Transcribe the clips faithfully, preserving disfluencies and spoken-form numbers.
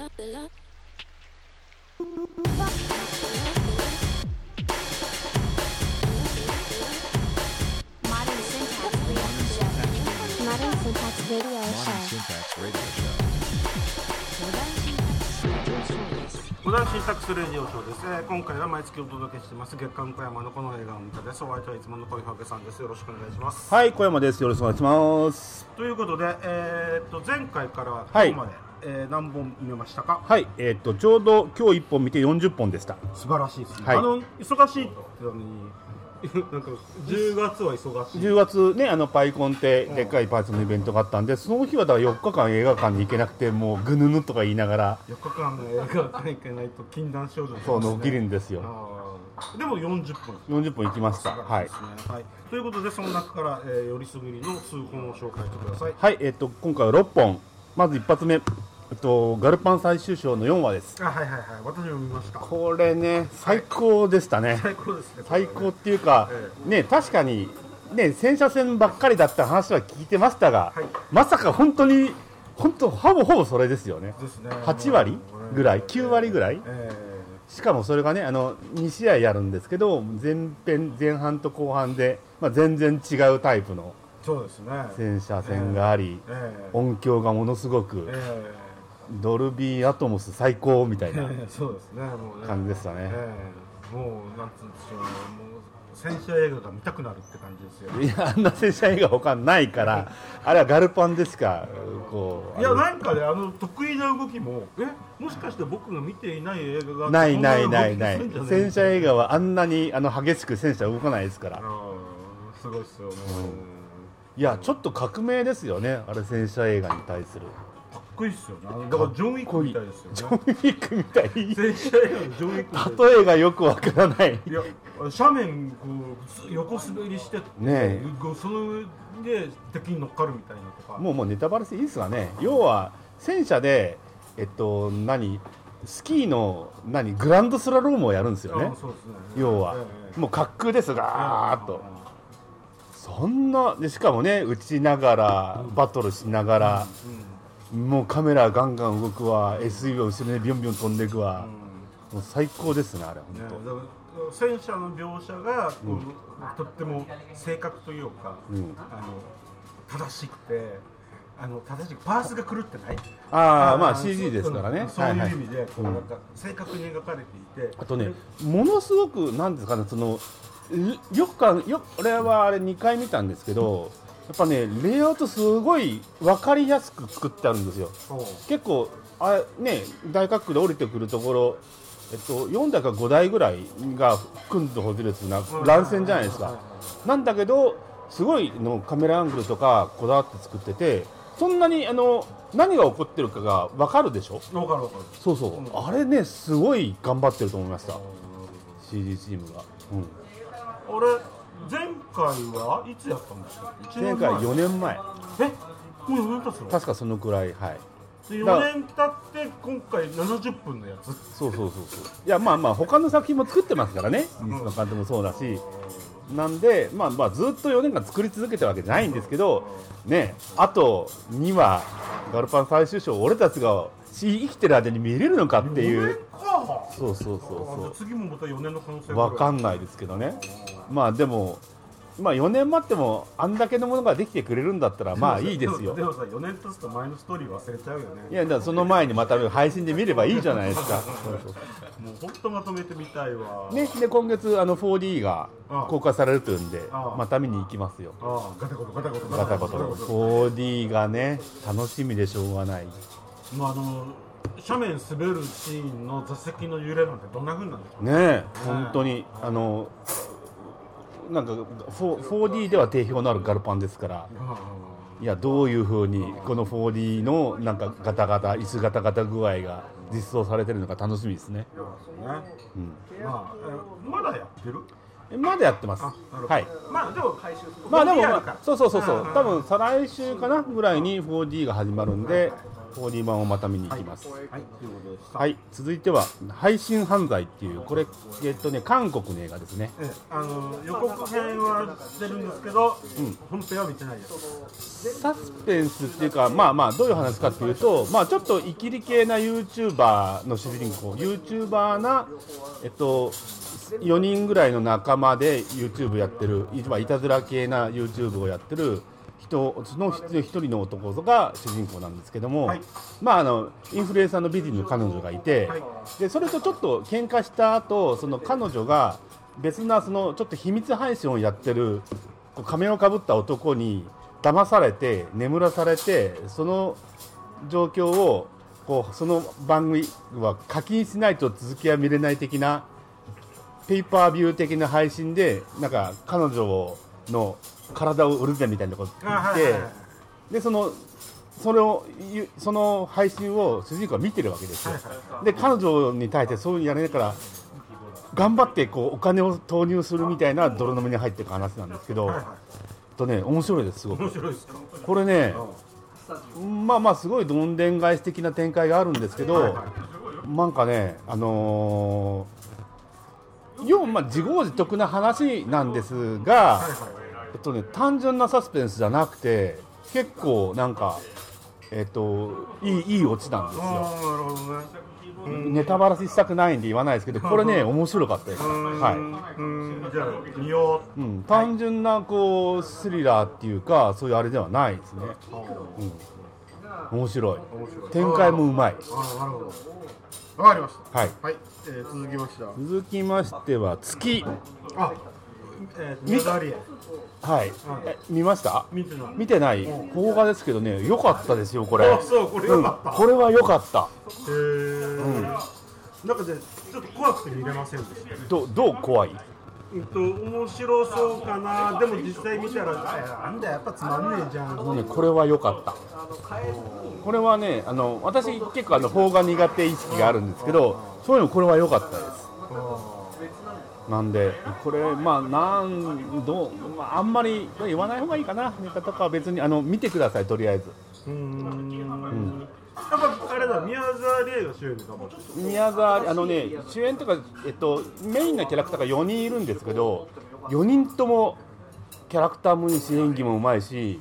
モダンシンタックスレディオショーです、えー、今回は毎月お届けしてます月刊小山のこの映画を見たです。お相手はいつもの小山さんです。よろしくお願いします。 はい、小山です。よろしくお願いします。 ということで、えー、っと前回から今日まで、はい、えー、何本見ましたか？ はい、えー、っとちょうど今日いっぽん見てよんじゅっぽんでした。 素晴らしいですね、はい、 あの忙しいってのになんかじゅうがつは忙しい。 じゅうがつね、あのパイコンってでっかいパイソンのイベントがあったんで、その日はだからよっかかん映画館に行けなくて、もうぐぬぬとか言いながらよっかかんの映画館に行けないと禁断症状ですね。 そうの起きるんですよ。 でもよんじゅっぷんよんじゅっぷん行きました。はい、 はい、ということでその中から、えー、よりすぐりの数本を紹介してください。 はい、えー、っと今回はろっぽん。まず一発目、えっと、ガルパン最終章のよんわです。 あ、はいはいはい、私も見ました。 これね、最高でしたね、はい、 最高ですね。 最高っていうか、ええ、ね、確かにね、戦車戦ばっかりだった話は聞いてましたが、はい、まさか本当に本当ほぼほぼそれですよね。 ですね、 はちわりぐらい、きゅうわりぐらい、えー、しかもそれがね、あのにしあいやるんですけど、前編前半と後半で、まあ、全然違うタイプの戦車戦があり、えーえー、音響がものすごく、えードルビーアトモス最高みたいな感じでしたね。 えー、もうなんつうんでしょうね、もう戦車映画が見たくなるって感じですよ。 いや、あんな戦車映画他ないからあれはガルパンでしかこう、いやなんかね、あの得意な動きも、えもしかして僕が見ていない映画がないないないない。戦車映画はあんなにあの激しく戦車動かないですから。 すごいですよね、 うん、いやちょっと革命ですよね、あれ戦車映画に対する。 かっこいいっすよね。だからジョンウィックみたいですよね。 ジョンウィックみたい。 戦車映画のジョンウィックみたい。 例えがよくわからない。いや、斜面こう横滑りしてね、その上で敵に乗っかるみたいなとか。 もうもうネタバレしていいですかね。要は戦車でえっと何スキーの何グランドスラロームをやるんですよね。 そうですね。 要は、ええ、もう滑空ですガーッと。そんなでしかもね、打ちながらバトルしながら。うんうん、もうカメラガンガン動くわ、 エスユー が後ろにビョンビョン飛んでいくわ、うん、もう最高ですね、あれ本当、ね、 戦車の描写がこう、うん、とっても正確というか、うん、あの正しくて、あの正しくパースが狂ってない。 ああ、まあ シージー ですからね。 そういう意味でこうなんか正確に描かれていて、 あとね、ものすごくなんですかね、そのよくかよ俺はあれにかい見たんですけど、やっぱね、レイアウトすごい分かりやすく作ってあるんですよ。結構あね、大滑空で降りてくるところ、えっと、よんだいかごだいぐらいが組んでほしいですな乱戦じゃないですか。なんだけどすごいのカメラアングルとかこだわって作ってて、そんなにあの何が起こってるかが分かるでしょ。 分かる分かる。 そうそう、うん、あれね、すごい頑張ってると思いました、シージー チームが。うん、 俺前回はいつやったんですか？ 前回よねんまえ。 え、もうよねん経つの？ 確かそのくらい。はい。 でよねん経って今回ななじゅっぷんのやつ。 そうそうそうそう。いやまあまあ他の作品も作ってますからね。西野監督もそうだし、なんでまあまあずっとよねんかん作り続けたわけじゃないんですけど、ね、あとにわガルパン最終章俺たちが生きてる間に見れるのかっていう。 よねんか。 そうそうそうそう。 次もまたよねんの可能性がわかんないですけどね。まあでも。まあよねん待ってもあんだけのものができてくれるんだったらまあいいですよ。 でもさ、よねん経つと前のストーリー忘れちゃうよね。 いや、だからその前にまた配信で見ればいいじゃないですか。そうそうもう本当まとめてみたいわ。 ね、で今月あの フォーディー が公開されるというんで、また見に行きますよ。 ああ、ガタゴトガタゴトガタゴト。フォーディー がね、楽しみでしょうがない。 まああの斜面滑るシーンの座席の揺れなんてどんな風なんでしょうね。ねえ、本当にあの。なんか フォーディー では定評のあるガルパンですから、いやどういう風にこの フォーディー のなんかガタガタ椅子ガタガタ具合が実装されてるのか楽しみですね。 うん、まあまだやってる？ まだやってます。はい。 まあでも回収する。 まあでも、まあ、そうそうそうそう。多分再来週かなぐらいに フォーディー が始まるんで、 フォーディーワンをまた見に行きます。 はい、はい、ということでした。 はい、続いては配信犯罪っていうこれえっとね韓国の映画ですね。 ええ、あの予告編は出るんですけど、うん、本編は見てないです。 サスペンスっていうか、まあまあどういう話かっていうと、まあちょっとイキリ系な YouTuber の主人公、YouTuber なえっとよにんぐらいの仲間で YouTube やってる、いたずら系な YouTube をやってる人の一人の男が主人公なんですけども、はい、まああのインフルエンサーの美人の彼女がいて、はい、でそれとちょっと喧嘩した後、その彼女が別なそのちょっと秘密配信をやってるこう仮面をかぶった男に騙されて眠らされて、その状況をこうその番組は課金しないと続きは見れない的なペーパービュー的な配信で、なんか彼女の体を売るぜみたいなこと言って、でそのそれをその配信を主人公は見てるわけですよ。で彼女に対してそういうやれないから頑張ってこうお金を投入するみたいな泥沼に入っていく話なんですけど、とね面白いです。すごく面白いですか。これね、まあまあすごいどんでん返し的な展開があるんですけど、なんかねあのー要はまあ自業自得な話なんですが、えっとね、単純なサスペンスじゃなくて結構なんか、えっと、いい、いいオチなんですよ。なるほどね。うん、ネタバラシしたくないんで言わないですけど、これね面白かったです。はい。 うんじゃあ見よう。うん、 単純なこうスリラーっていうかそういうあれではないですね。うん、面白い。展開もうまい。 あ、なるほど。わかりました。 はい。 はい。えー、続きましては。 続きましては月。 あ、えー、宮沢りえ。 はい。え、見ました？ 見てない。 見てない。邦画ですけどね、良かったですよこれ。 あ、そうこれ良かった。 うん、これは良かった。 へえ。うん。なんかでちょっと怖くて見れませんでした。 どどう怖い？ えっと面白そうかな。でも実際見たらなんだやっぱつまんねえじゃん。 ね、これは良かった。これはね、あの私結構あの邦画苦手意識があるんですけど、そういうのこれは良かったです。なんでこれまあなんどう、まあ、あんまり言わない方がいいかな。ネタとかは別にあの見てくださいとりあえず。うーん、うん、 やっぱあれだ、宮沢りえが主演かも。 宮沢あのね主演とかえっとメインなキャラクターがよにんいるんですけど、よにんともキャラクターもいいし演技もうまいし。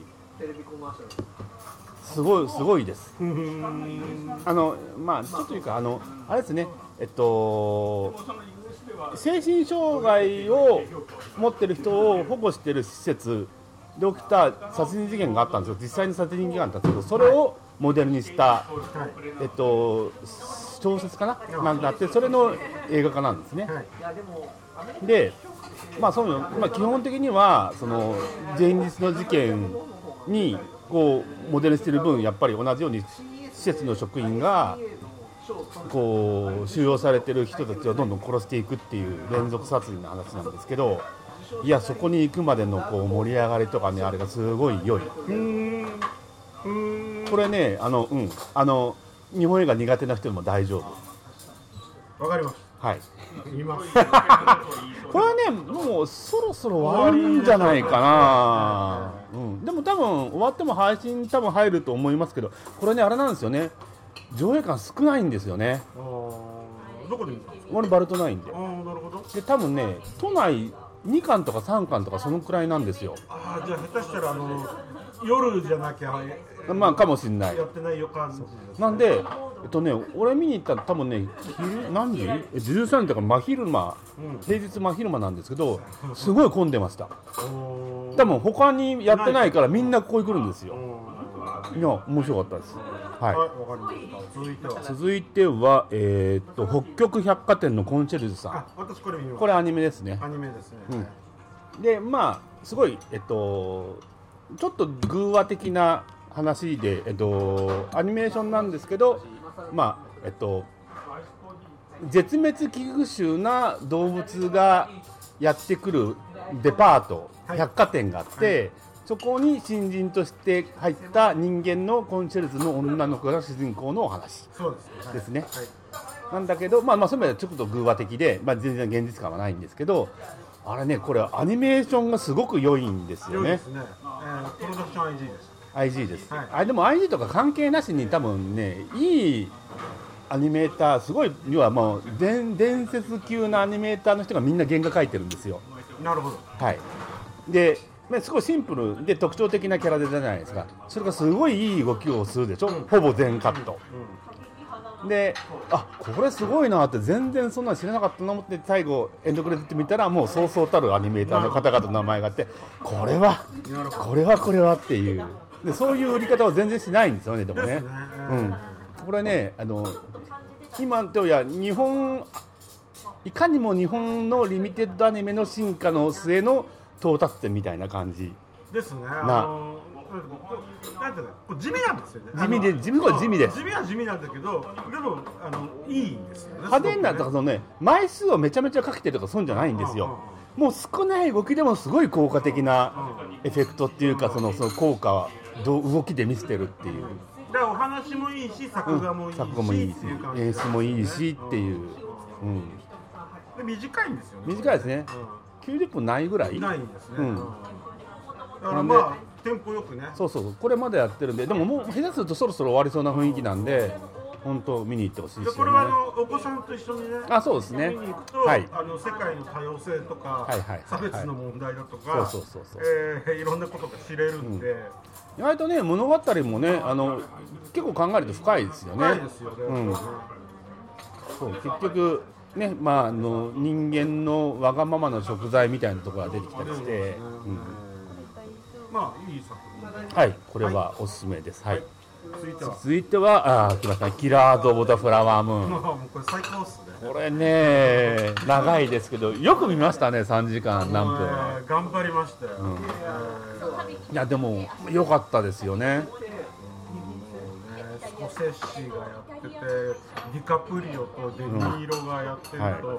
すごいすごいです。あのまあちょっというかあのあれですね、えっと精神障害を持ってる人を保護している施設で起きた殺人事件があったんですよ。実際に殺人事件があったんですけど、それをモデルにしたえっと小説かななんだって、それの映画化なんですね。で、まあそういうの、まあ基本的にはその前日の事件にこうモデルしている分やっぱり同じように施設の職員がこう収容されている人たちをどんどん殺していくっていう連続殺人の話なんですけど、いやそこに行くまでのこう盛り上がりとかね、あれがすごい良い。うーん、これねあの、うん、あの日本映画苦手な人でも大丈夫。 わかります。 はい。 見ます。 これはねもうそろそろ終わるんじゃないかな。うん、でも多分終わっても配信多分入ると思いますけど、これねあれなんですよね。上映館少ないんですよね。 あどこで見たんですか？ 俺バルトナインで。 あなるほど。 で多分ね都内にかんとかさんかんとかそのくらいなんですよ。 あじゃあ下手したらあの夜じゃなきゃまあかもしれない。 やってない予感じですね。 なんでえっとね俺見に行ったら多分ね昼何時？じゅうさんじだから真昼間、うん、平日真昼間なんですけど、すごい混んでました。多分他にやってないからみんなここに来るんですよ。いや面白かったです。はい。 わかりました。続いては。 続いてはえー、っと北極百貨店のコンシェルジュさん。 あ、私これ見ました。 これアニメですね。 アニメですね。 うん、でまあすごいえっとちょっと偶話的な話でえっとアニメーションなんですけど、まあえっと絶滅危惧種な動物がやってくるデパート、はい、百貨店があって。はい、そこに新人として入った人間のコンシェルジュの女の子が主人公のお話ですね。はいはい、なんだけど、まあ、まあそういう意味ではちょっと偶話的で、まあ、全然現実感はないんですけど、あれねこれアニメーションがすごく良いんですよね。 良いですね。えー、プロダクション アイジー です。 アイジー です、 はい、 あれでも アイジー とか関係なしに多分ねいいアニメーターすごい要はもう伝伝説級のアニメーターの人がみんな原画描いてるんですよ。 なるほど。 はいで、まあ、すごいシンプルで特徴的なキャラデザじゃないですか。それがすごいいい動きをするでしょ、うん、ほぼ全カット、うん、であこれすごいなって全然そんなの知らなかったなと思って最後エンドクレジット見たらもうそうそうたるアニメーターの方々の名前があってこれはこれはこれはっていうでそういう売り方は全然しないんですよね。でもね、うん、これねあの今とや日本いかにも日本のリミテッドアニメの進化の末の到達点みたいな感じですね。 なあのなんていうの地味なんですよね。 地味で地味は地味です。 地味は地味なんだけどでもあのいいんですよね。 派手になったそのね枚数をめちゃめちゃかけてるとかそういうんじゃないんですよ。もう少ない動きでもすごい効果的なエフェクトっていうかそのその効果は動きで見せてるっていう。 だからお話もいいし作画もいいし、うん、作画もいいし演出もいいしっていう、うん、 で短いんですよね。 短いですね、うん、きゅうじゅっぷんないぐらいないんですね、うん、だからまあテンポよくねそうそうこれまでやってるんででももう下手するとそろそろ終わりそうな雰囲気なんで本当見に行ってほしいですよね。 これはあのお子さんと一緒にねあそうですね見に行くと、 はい、 あの世界の多様性とか、はいはいはいはい、差別の問題だとかそうそうそうそう、 えー、いろんなことが知れるんで、うん意外とね物語もねあの結構考えると深いですよね。 深いですよね、うん、 そう結局ねまああの人間のわがままの食材みたいなところが出てきたりして、うん、 まあいい作品はいこれはおすすめです。はい、はい、 続いては続いてはあ来ましたキラーズ・オブ・ザ・フラワームーンもうこれ最高っすね。 これね長いですけどよく見ましたねさんじかん何分、えー、頑張りましたよ、うんえー、いやでも良かったですよね。 スコセッシがやっててディカプリオとデニーロがやってると、うんはい、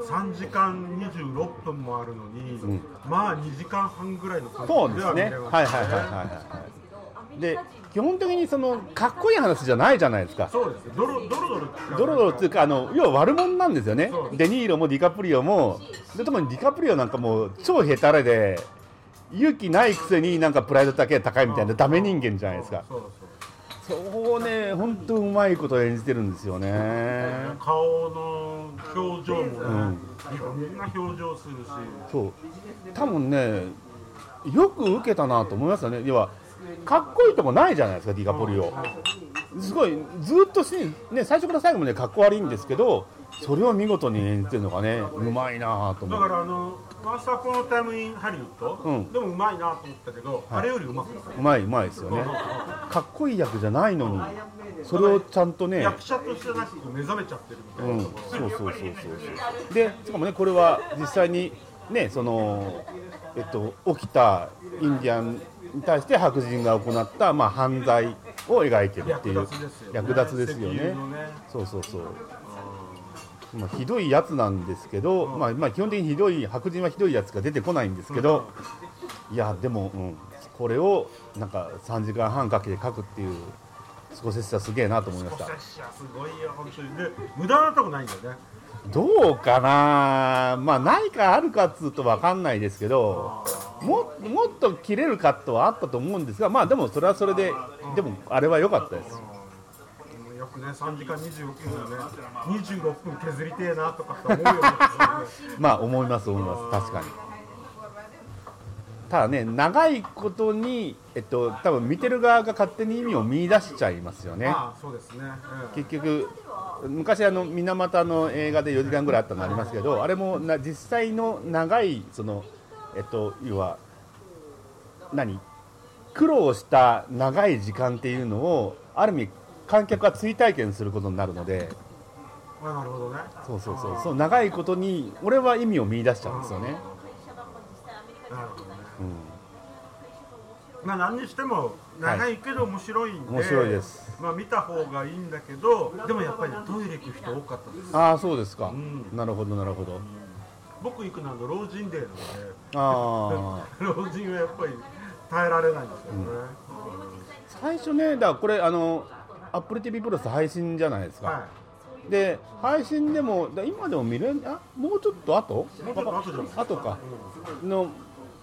さんじかんにじゅうろっぷんもあるのに、うん、まあにじかんはんぐらいの感じでは見れますね。 はいはいはいはいはいで基本的にそのかっこいい話じゃないじゃないですか。 そうですドロドロドロドロドロっていうかあの要は悪者なんですよね。デニーロもディカプリオもで特にディカプリオなんかもう超ヘタレで勇気ないくせになんかプライドだけ高いみたいなダメ人間じゃないですか。 そうそうそこをね本当うまいこと演じてるんですよね。 顔の表情もね、うん、いろんな表情するしそう多分ねよく受けたなと思いますよね。要はかっこいいとこないじゃないですかディカプリオ。すごいずっとし、ね、最初から最後までかっこ悪いんですけどそれを見事に演じてるのがねうまいなと思う。 だからあのワンスアポンアタイムインハリウッド、うん、でもうまいなと思ったけど、はい、あれよりうまくないうまいうまいですよね。かっこいい役じゃないのにそれをちゃんとね役者としてなくて目覚めちゃってるみたいな、うん、 そうそうそうそうそうでしかもねこれは実際にねそのえっと起きたインディアンに対して白人が行った、まあ、犯罪を描いてるっていう略奪ですよね。そうそうそう、まあ、ひどいやつなんですけど、まあ、まあ基本的にひどい白人はひどいやつが出てこないんですけど、いやでも、うん、これをなんかさんじかんはんかけて描くっていうスコセッシはすげえなと思いました。 スコセッシはすごいよ本当に。で無駄なとこないんだよね。 どうかな、まあないかあるかっつうと分かんないですけども、もっと切れるカットはあったと思うんですが、まあでもそれはそれで、でもあれは良かったです。 よくねさんじかんにじゅうろっぷんでねにじゅうろっぷん削りてえなとかって思うようなまあ思います思います確かに。ただね長いことにえっと多分見てる側が勝手に意味を見出しちゃいますよね。 ああそうですね、 うん、結局昔あの水俣の映画でよじかんぐらいあったのありますけどあれもな実際の長いそのえっと要は何苦労した長い時間っていうのをある意味観客が追体験することになるので。 あなるほどね。 そうそうそうそう長いことに俺は意味を見出しちゃうんですよね。 なるほどね。うん、まあ何にしても長いけど面白いんで、 はい、面白いです。 まあ見た方がいいんだけどでもやっぱりトイレ行く人多かったです。 ああそうですか、うん、なるほどなるほど、うん、 僕行くのは老人デーなのであ老人はやっぱり耐えられないんですよね、うん、 最初ねだからこれあの Apple ティーブイ プラス配信じゃないですか、はい、で配信でもだ今でも見れるあもうちょっと後もうちょっと後じゃない後か、うん、の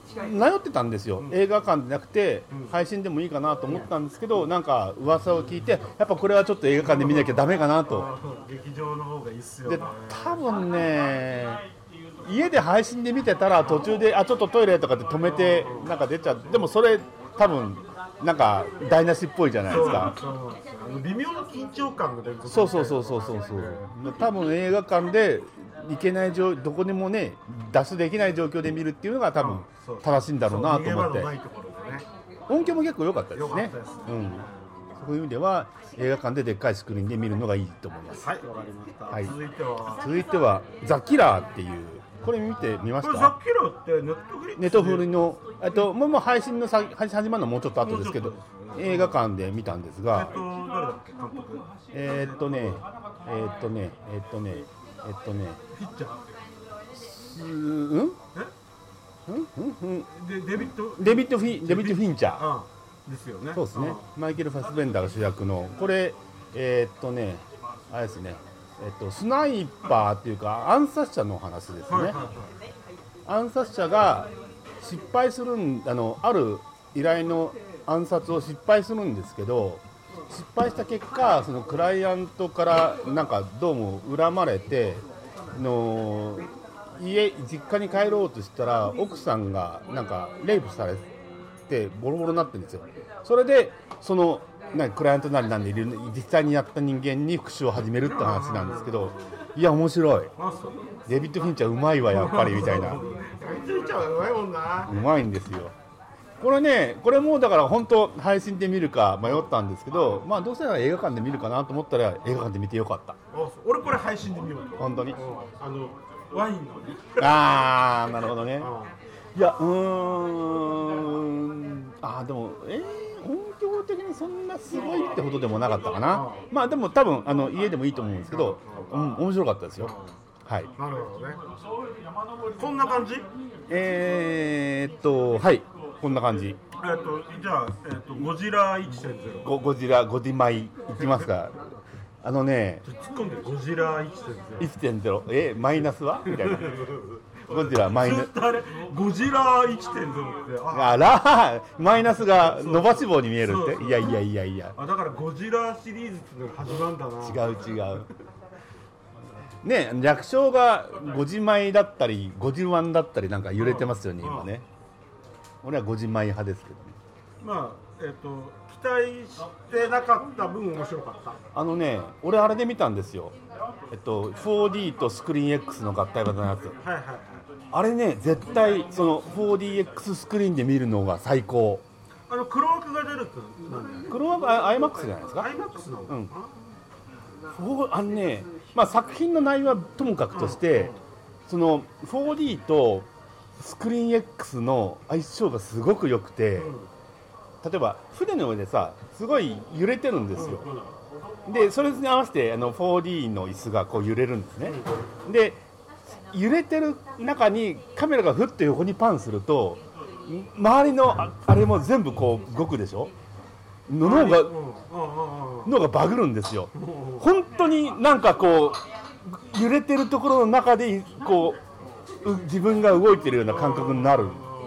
迷ってたんですよ、 うん、 映画館でなくて、 うん、 配信でもいいかなと思ったんですけど、なんか噂を聞いてやっぱこれはちょっと映画館で見なきゃダメかなと。 劇場の方がいいっすよね。 で多分ね家で配信で見てたら途中であちょっとトイレとかで止めてなんか出ちゃう。でもそれ多分なんか台無しっぽいじゃないですか。 そうそうそう、微妙な緊張感が出る。 そうそうそうそうそうそう多分映画館で行けない状どこにもね脱出できない状況で見るっていうのが多分正しいんだろうなと思って、音響も結構良かったですね。うん、そういう意味では映画館ででっかいスクリーンで見るのがいいと思います。 はい、わかりました、はい、続いては続いてはザ・キラーっていう、これ見てみました？ これザ・キラーってネットフリックスネットフリのえっともうもう配信のさ配信始まるのもうちょっと後ですけど、映画館で見たんですが、 えっと誰だっけ監督？ えー、っとねえー、っとねえー、っとねえー、っとねピッチャーうん？え？うんうんうん。 でデビッドデビッドフィデビッドフィンチャー。 ああですよね。 そうですね。マイケル・ファスベンダーが主役のこれえー、っとねあれですね。えー、っとスナイパーっていうか暗殺者の話ですね。はいはいはい、暗殺者が失敗するんあのある依頼の暗殺を失敗するんですけど、失敗した結果そのクライアントからなんかどうも恨まれての家実家に帰ろうとしたら奥さんがなんかレイプされてボロボロになってるんですよ。それでそのなんかクライアントなりなんでいる実際にやった人間に復讐を始めるって話なんですけど、いや面白い。デビッド・フィンチャーうまいわやっぱりみたいな。 デビッド・フィンチャーはうまいもんな。 うまいんですよ。これね、これもだから本当配信で見るか迷ったんですけど、まあどうせなら映画館で見るかなと思ったら映画館で見てよかった。 俺これ配信で見ようと。 本当に。 あのワインのね。 ああなるほどね。いやうーんあでもえー、音響的にそんなすごいってほどでもなかったかな。まあでも多分あの家でもいいと思うんですけど、うん面白かったですよ。はい。 なるほどね。こんな感じ？ えー、っとはい。こんな感じ。 えっとじゃあ、えー、とゴジラ いってんゼロゴ, ゴジラゴディマイいきますか。あのね突っ込んでゴジラ いってんゼロいってんゼロ えマイナスはみたいなゴジラマイナスゴジラ いってんゼロ ってあらマイナスが伸ばし棒に見えるっていやいやいやいやあだからゴジラシリーズってのが始まるんだな。 違う違うね略称がゴジマイだったりゴジワンだったりなんか揺れてますよね今ね。俺はゴジマイ派ですけどね。 まあえっ、ー、と期待してなかった分面白かった。 あのね俺あれで見たんですよ。えっと フォーディー とスクリーン X の合体型のやつ。 はいはいはい。 あれね絶対その フォーディーエックス スクリーンで見るのが最高。 あの黒枠が出るってなんで？ 黒枠は アイマックス じゃないですか。 アイマックス なの？うん。 あのねまあ作品の内容はともかくとして、うん、その フォーディー とスクリーン X の相性がすごく良くて、うん、例えば船の上でさすごい揺れてるんですよ、うん、でそれに合わせてあの フォーディー の椅子がこう揺れるんですね、うん、で揺れてる中にカメラがふっと横にパンすると周りの あ, あれも全部こう動くでしょ。脳が脳がバグるんですよ。本当になんかこう揺れてるところの中でこう自分が動いてるような感覚になる。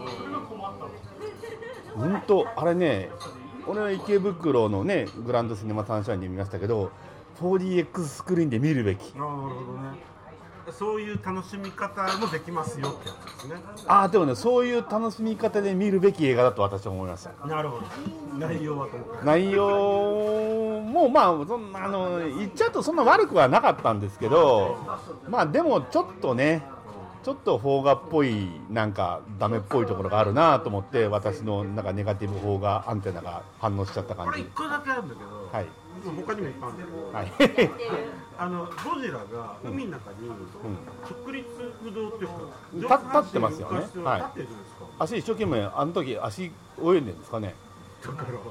本当あれね俺は池袋のねグランドシネマサンシャインで見ましたけど フォーディーエックス スクリーンで見るべき。 なるほどね。そういう楽しみ方もできますよってやつですね。 ああでもねそういう楽しみ方で見るべき映画だと私は思いました。 なるほど。内容はと内容もまあそんなあの言っちゃうとそんな悪くはなかったんですけど、まあでもちょっとねちょっと邦画っぽいなんかダメっぽいところがあるなと思って私のなんかネガティブ邦画アンテナが反応しちゃった感じ。 これいっこだけあるんだけど、はい、他にもいっぱいあるんだけど、はい、あのゴジラが海の中に直立不動っていうか、 うん、立ってますよね。 はい、立ってるじゃないですか。 足一生懸命あの時足泳いでるんですかね。 だから、うん、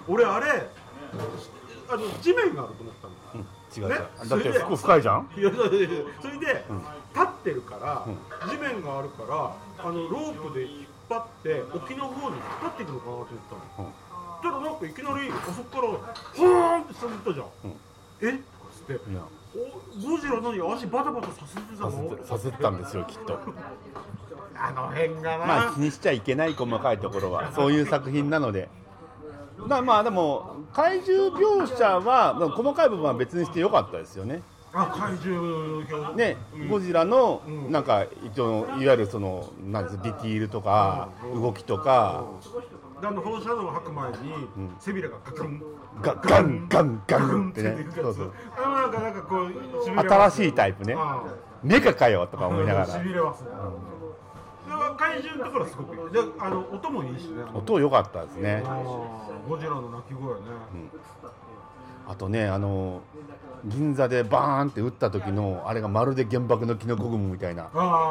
俺あれあの地面があると思ったんだ、 うん、違う違う、ね、だって服深いじゃん。 いやそれで、うん、立ってるから、うん、地面があるからあのロープで引っ張って沖の方に引っ張っていくのかなと思ったの、うん、ただなんかいきなりあそこからホーンって下に行ったじゃん、うん、えっつって、 ゴジラの足バタバタさせてたの？ させてたんですよきっと。 あの辺がな、 まあ気にしちゃいけない細かいところはそういう作品なので。だまあでも怪獣描写は細かい部分は別にしてよかったですよね。 あ、怪獣ね、うん、ゴジラのなんか一応いわゆるそのなんですディティールとか動きとか、 あの放射能を吐く前に背びれがガクンガガンガンガンってね、そうそう。 あのなんかなんかこう新しいタイプね。メカかよとか思いながら。 しびれますね。怪獣のところすごくいい。で、あの音もいいしね。 音良かったですね。 ゴジラの鳴き声ね。 うん、あとね、あの銀座でバーンって撃った時のあれがまるで原爆のキノコ雲みたいな。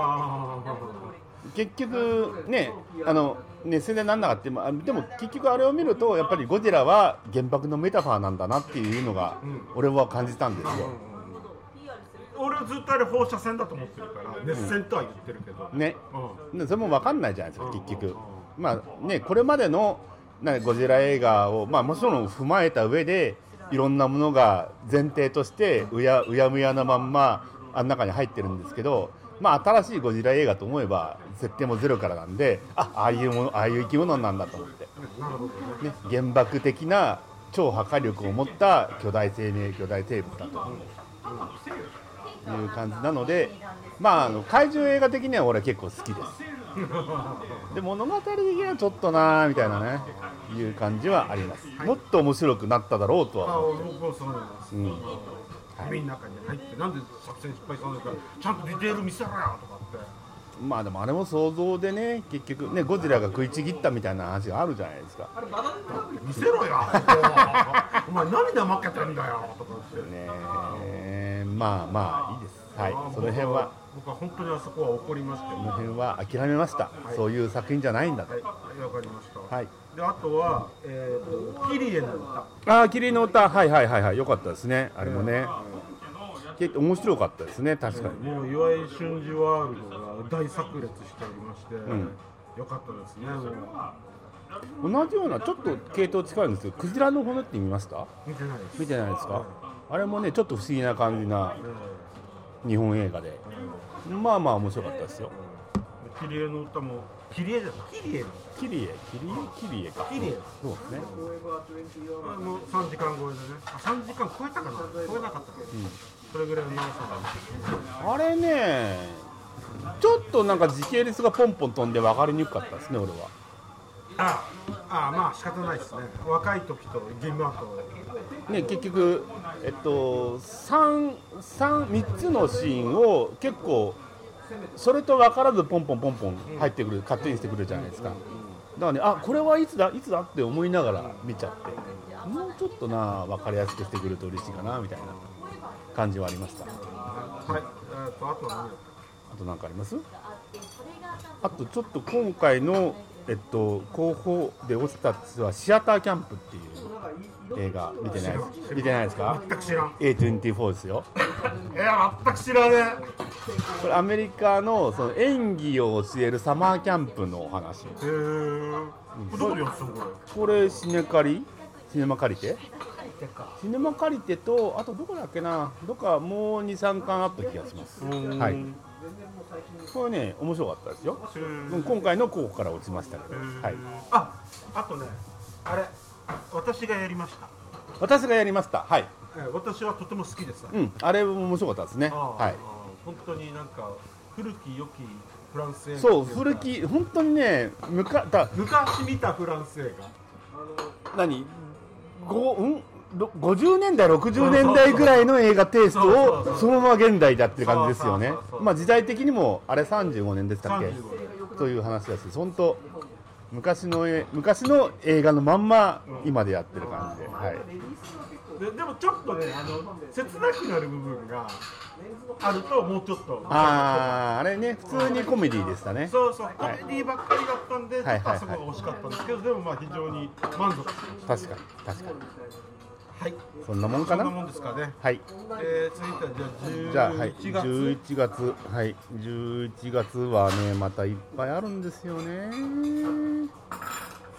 結局ね、あのね宣伝なんなかった。でも結局あれを見るとやっぱりゴジラは原爆のメタファーなんだなっていうのが俺は感じたんですよ。 俺はずっとあれ放射線だと思ってるから熱線とは言ってるけど、 うん、ね、うん、それも分かんないじゃないですか結局、うん、まあねこれまでのなんかゴジラ映画をまあもちろん踏まえた上でいろんなものが前提としてうやうやむやなまんまあの中に入ってるんですけど、まあ新しいゴジラ映画と思えば設定もゼロからなんで、あああいうものああいう生き物なんだと思って、ね、原爆的な超破壊力を持った巨大生命巨大生物だと。いう感じなので、まあ、あの怪獣映画的には俺は結構好きですで物語的にはちょっとなーみたいなねいう感じはあります、はい、もっと面白くなっただろうとは思う。 僕はそう思います、うん、海の中に入ってなんで作戦失敗したのかちゃんとディテール見せろよとかってまあでもあれも想像でね結局ねゴジラが食いちぎったみたいな話があるじゃないですか。 見せろよお前涙負けてんだよとかってねえまあまあいいです。はい、その辺は僕は本当にあそこは怒りましたよ。 その辺は諦めました、はい、そういう作品じゃないんだと。はい、 わかりました。 はい。 であとは、えーと、キリエの歌。 ああキリエの歌はいはいはいはい良かったですねあれもね。結構面白かったですね確かに。 もう岩井俊二ワールドが大炸裂しておりまして、うん、よかったですね。 もう同じようなちょっと系統近いんですけどクジラの骨って見ました？ 見てないです。 見てないですか？はい、あれもねちょっと不思議な感じな日本映画で、うん、まあまあ面白かったですよ。 キリエの歌もキリエじゃないキリエキリエキリエキリエかキリエそうですね。 あのさんじかん超えでねあさんじかん超えたかな超えなかったけど、うん、それぐらいの長さだ。あれねちょっとなんか時系列がポンポン飛んで分かりにくかったですね俺は。 ああまあ仕方ないですね。若い時とゲームアウトね結局えっと三三三つのシーンを結構それと分からずポンポンポンポン入ってくる、うん、勝手にしてくるじゃないですか。だからねあこれはいつだいつだって思いながら見ちゃってもうちょっとな分かりやすくしてくると嬉しいかなみたいな感じはありました。 はい。えー、とあとは何？ あと何かあります？あとちょっと今回のえっと候補で落ちたやつはシアターキャンプっていう映画見てないです見てないですか？ 全く知らん。 エーにじゅうよん ですよ。 いや全く知らねえ。 これアメリカのその演技を教えるサマーキャンプのお話。へえ。どこでやってたのこれ？これシネカリシネマ借りてシネマ借りてとあとどこだっけなどっかもうにさんかんあった気がします。はい。これね面白かったですよ。今回の候補から落ちましたけど、はい、 ああとねあれ私がやりました。 私がやりましたはい、 えー、私はとても好きです。 うんあれも面白かったですね。はい、 本当になんか古き良きフランス映画そう古き本当にねむかだ昔見たフランス映画何ごうんごじゅうねんだいろくじゅうねんだいぐらいの映画テイストをそのまま現代だっていう感じですよね。まあ時代的にもあれさんじゅうごねんでしたっけという話だし本当昔の昔の映画のまんま今でやってる感じで、はい、 で, でもちょっとねあの切なくなる部分があるともうちょっとあああれね普通にコメディでしたね。 そうそうコメディばっかりだったんで、はい、ちょっとあそこが惜しかったんですけど、はいはいはい、でもまあ非常に満足しました。 確かに確かにはい、 そんなもんかな。 そんなもんですかね。 はい。 えー、続いてはじゃあじゅういちがつ。じゅういちがつ、 はい。じゅういちがつはねまたいっぱいあるんですよね。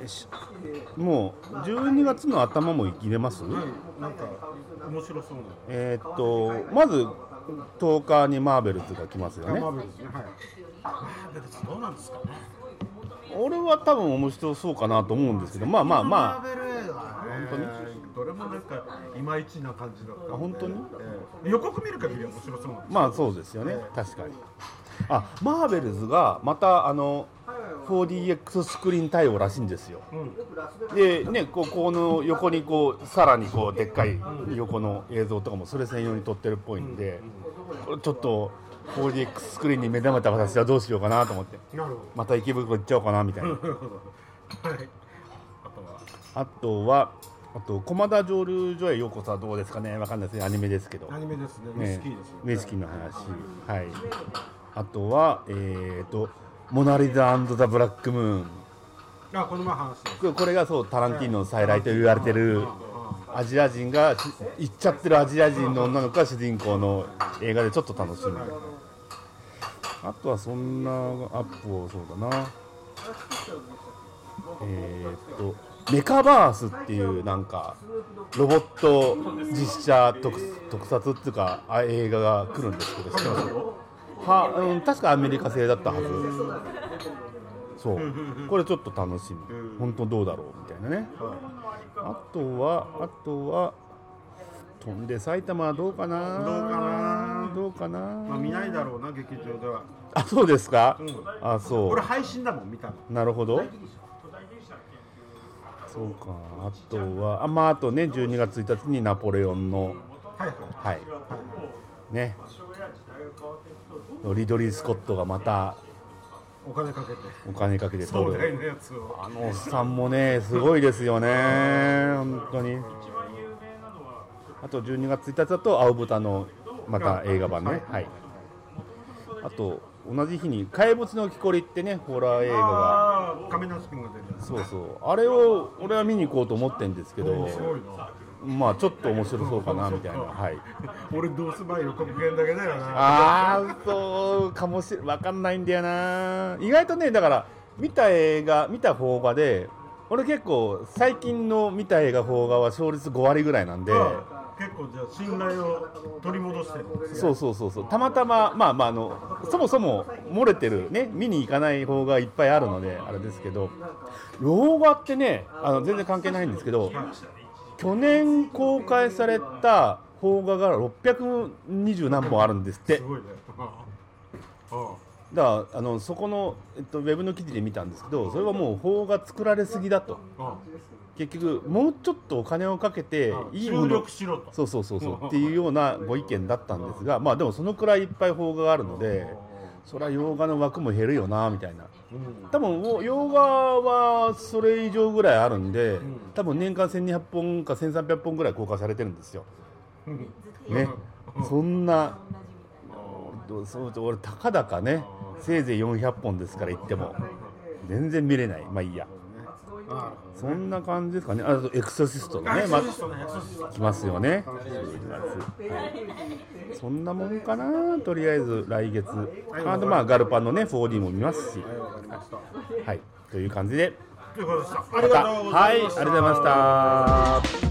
もうじゅうにがつの頭も入れます？ はい、なんか面白そうな。 えーっとまずとおかにマーベルズが来ますよね。 マーベルズね、はい。マーベルズどうなんですかね。 俺は多分面白そうかなと思うんですけど、まあまあまあ。 マーベル映画はね、 本当にどれもなんかいまいちな感じだったんで。 あ、本当に？ えー、予告見る限りは面白そうなんです。 まあそうですよね、 えー、 確かに。あ、マーベルズがまたあの フォーディーエックス スクリーン対応らしいんですよ。うん、でね、こうこの横にこうさらにこうでっかい横の映像とかもそれ専用に撮ってるっぽいんで、これちょっと フォーディーエックス スクリーンに目覚めた私はどうしようかなと思って、また池袋行っちゃおうかなみたいな。はい。あとはあと駒田蒸留所へようこそはどうですかね、わかんないですね、アニメですけど。 アニメですね。ウイスキーですよね。 ウイスキーの話。はい。あとはえっとモナリザ&ザ・ブラックムーン。 あ、この前話です。 これがそうタランティーノの再来と言われてるアジア人が行っちゃってるアジア人の女の子が主人公の映画でちょっと楽しみ。あとはそんなアップをそうだな。えー、っとメカバースっていうなんかロボット実写 特, 特撮っていうか映画が来るんですけど、知ってます？は、うん、確かアメリカ製だったはず。そう、これちょっと楽しみ。本当どうだろうみたいなね。あとはあとは飛んで埼玉はどうかな。 どうかな。 どうかな。まあ、見ないだろうな、劇場では。 あ、そうですか。うん、あ、そう。 俺配信だもん見たの。なるほど。そうか。あとはあ、まああとねじゅうにがつついたちにナポレオンのはいはい、 はい、ね。リドリー・スコットがまたお金かけてお金かけて撮る。 壮大なやつを。 あのおっさんもねすごいですよね本当に。あとじゅうにがつついたちだと青豚のまた映画版ね。はい。あと同じ日に怪物の木こりってねホラー映画が亀梨君が出る。 そうそう、あれを俺は見に行こうと思ってるんですけど、まあちょっと面白そうかなみたいな。はい。 俺どうすばい予告編だけだよな。 ああ、そうかもしれわかんないんだよな。意外とね、だから見た映画見た邦画で俺結構最近の見た映画邦画は勝率ごわりぐらいなんで、 結構じゃあ信頼を取り戻してるんですね。 そうそうそうそう。たまたままあまああのそもそも漏れてるね見に行かない邦画いっぱいあるのであれですけど、洋画ってねあの全然関係ないんですけど、去年公開された邦画がろっぴゃくにじゅうなんぼんあるんですって。すごいね。だからあのそこの、えっと、ウェブの記事で見たんですけど、それはもう邦画作られすぎだと。結局もうちょっとお金をかけていいものそうそうそうそうっていうようなご意見だったんですが、まあでもそのくらいいっぱい邦画があるので、それは洋画の枠も減るよなみたいな。多分洋画はそれ以上ぐらいあるんで、多分年間せんにひゃっぽんかせんさんびゃっぽんぐらい公開されてるんですよ。ね、そんなそう俺たかだかねせいぜいよんひゃっぽんですから言っても全然見れない。まあいいや。そんな感じですかね。あとエクソシストのね、まあ、来ますよね。はい、そんなもんかな。とりあえず来月。あとまあガルパンのね フォーディー も見ますし、はい、という感じで。 ありがとうございました。 はい、ありがとうございました。